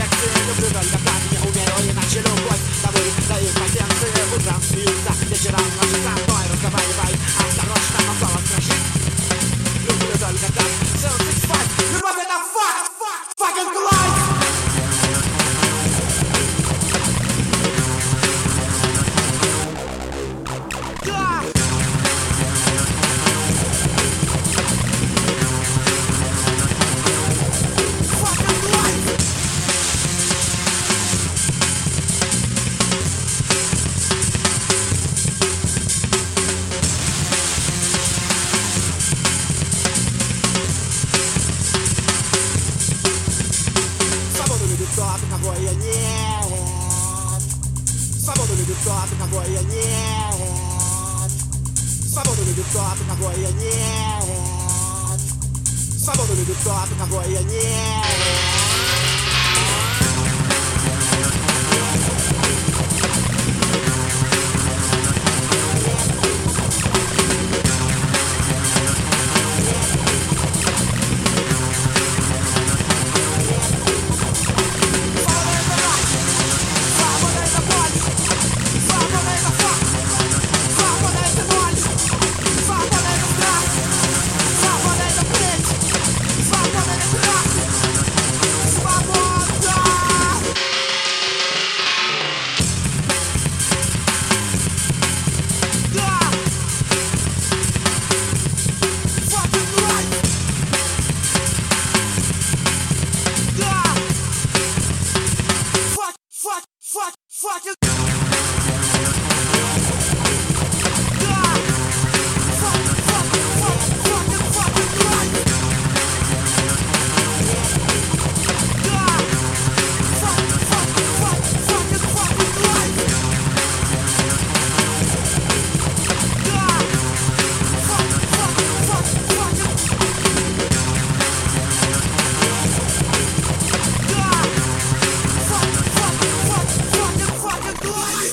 секции. Люблю только так, не умею иначе любовь. Тобой за импотенции. Утром смеются, вечером ночью со мной разговаривай. Осторожно, но голос дрожит. Люблю только так. 765. Любовь это факт. Fucking life. Тот, кого я нет. Свободу любит тот, кого я нет. Свободу любит тот, кого я нет. Свободу любит тот, кого я нет.